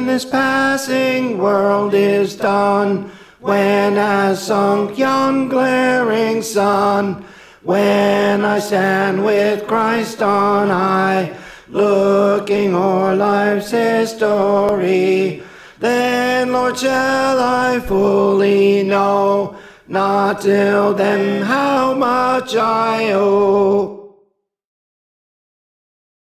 this passing world is done, when has sunk yon glaring sun, when I stand with Christ on high, looking o'er life's history, then, Lord, shall I fully know, not till then, how much I owe.